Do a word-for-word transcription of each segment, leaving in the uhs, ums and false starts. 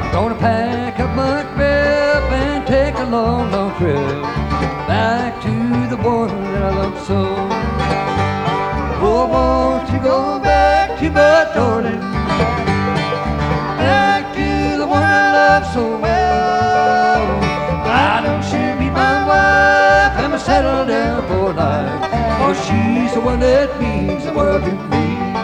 Gonna pack up my grip and take a long, long trip back to the one that I love so. Oh, won't you go back to my darling, back to the one I love so well. I know she'll be my wife and we'll settle down for life, for she's the one that means the world to me.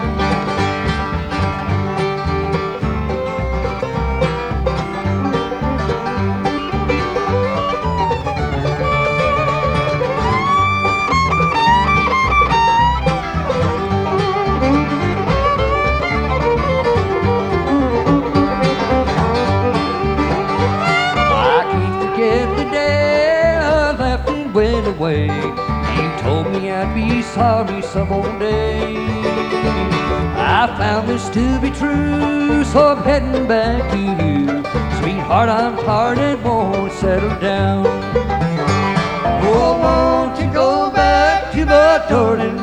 Went away. You told me I'd be sorry some old day. I found this to be true, so I'm heading back to you. Sweetheart, I'm tired and won't settle down. Oh, won't you go back to my darling,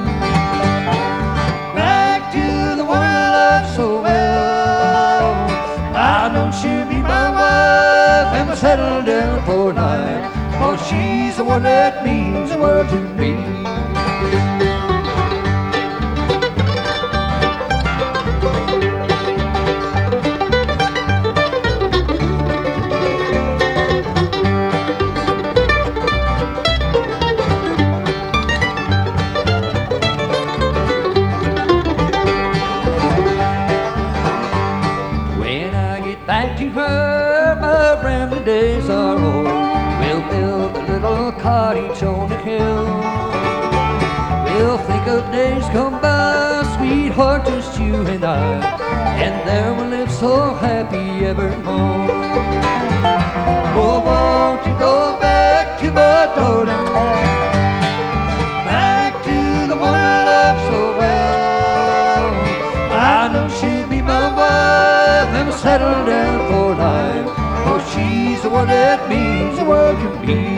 back to the one I love so well. I know she'll be my wife and we'll settle down for life, for she's the one that means the world to me. When I get back to her, my brand new days are over. We'll build a little cottage on the hill. We'll think of days come by, sweetheart, just you and I, and there we'll live so happy evermore. Oh, won't you go back to my darling, back to the one I love so well. I know she'll be my wife and we'll settle down for life, for she's the one that means the world to me.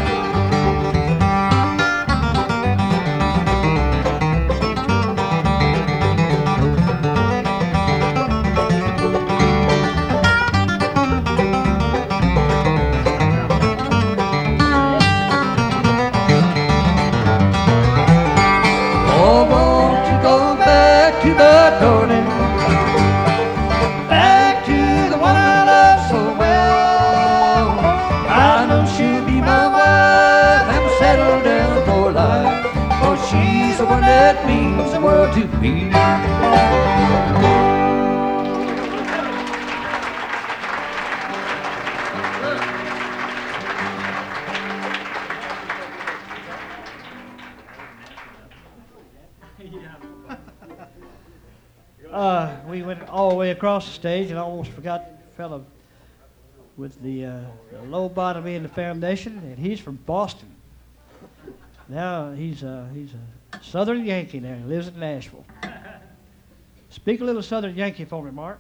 Oh, won't you go back to my darling, back to the one I love so well. I know she'll be my wife and we'll settle down for life, for she's the one that means the world to me. Uh, we went all the way across the stage and almost forgot the fellow with the, uh, the low bottom in the foundation, and he's from Boston. Now he's, uh, he's a Southern Yankee now. He lives in Nashville. Speak a little Southern Yankee for me, Mark.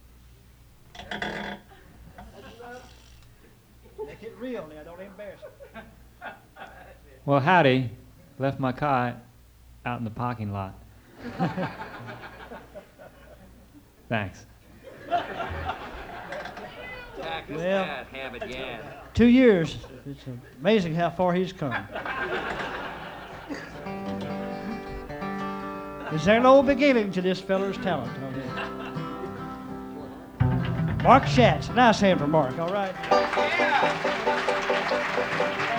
Make it real now, don't embarrass it. Well, howdy. Left my car out in the parking lot. Thanks. Jack, this Well, bad habit again. Two years. It's amazing how far he's come. Is there no beginning to this feller's talent? Mark Schatz. Nice hand for Mark, all right? Yeah.